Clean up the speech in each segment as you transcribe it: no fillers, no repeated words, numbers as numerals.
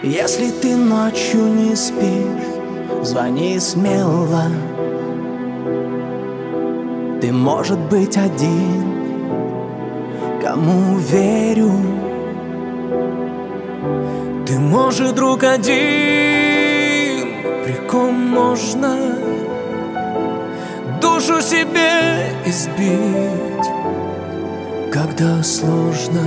Если ты ночью не спишь, звони смело. Ты, может быть, один, кому верю. Ты, может, друг один, при ком можно душу себе избить, когда сложно.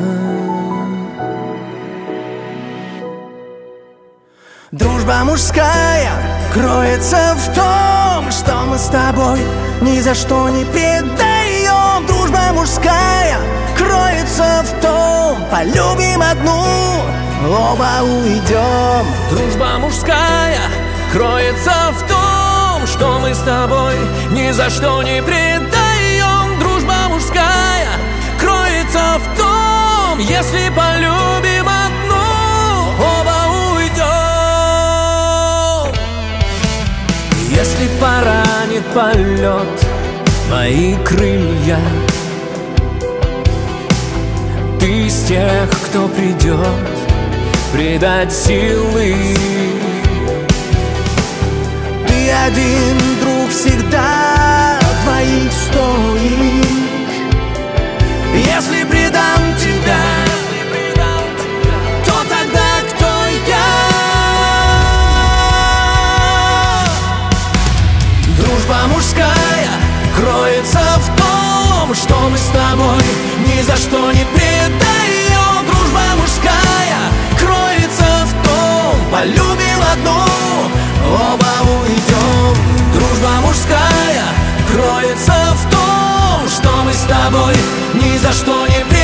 Дружба мужская кроется в том, что мы с тобой ни за что не предаем. Дружба мужская кроется в том, полюбим одну, оба уйдем. Дружба мужская кроется в том, что мы с тобой ни за что не предаем. Дружба мужская кроется в том, если полюбим одну, оба уйдем. Если поранит полет мои крылья, ты из тех, кто придет придать силы. Ты один, друг, всегда двоих стоишь. Если предам тебя, то тогда кто я? Дружба мужская кроется в том, что мы с тобой ни за что не предаем. Дружба мужская кроется в том, полюбим одну, оба уйдем. Дружба мужская кроется в том, что мы с тобой ни за что не предаем.